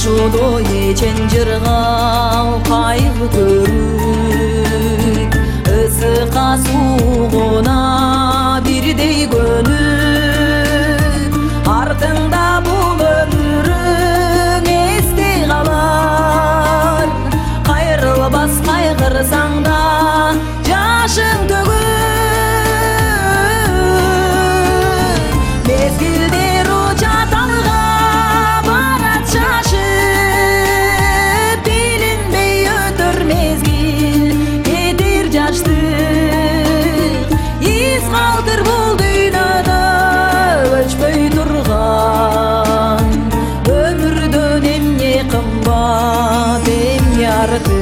жашоодо эчен жыргал кайгы көрүк, ысыкка суугуна бирдей көнүк, артыңда бул өмүрүң эсте калар, кайрылбас кайгырсаң да жашың төгүп, мезгилдер учат алга барат шашып, билинбей өтөр мезгил кетер жаштык, из калтыр бул дүйнөдө өчпөй турган, өмүрдөн эмне кымбат эмне артык.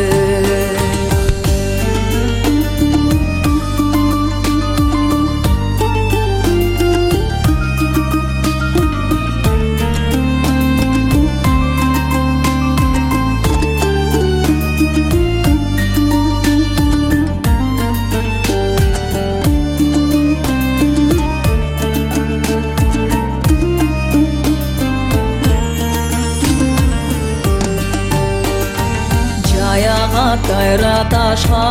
Кайра ташка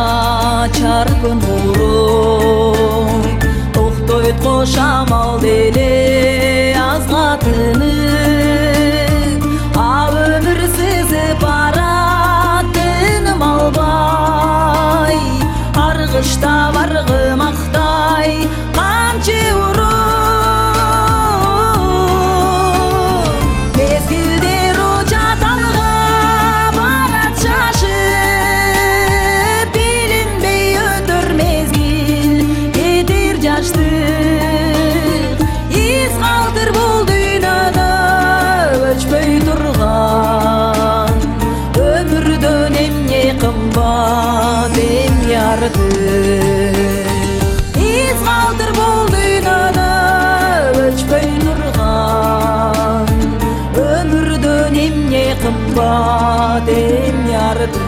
чарпынурой, токтойт кошамал деле азга тынып, а өмүр сызып барат тыным албай, аргышта баргымактай камчы уруп, мезгилдер учат алга барат шашып, из калтыр бул дүйнөдө өчпөй турган, өмүрдөн эмне кымбат эмне артык. Из калтыр бул дүйнөдө өчпөй турган, өмүрдөн эмне кымбат эмне артык.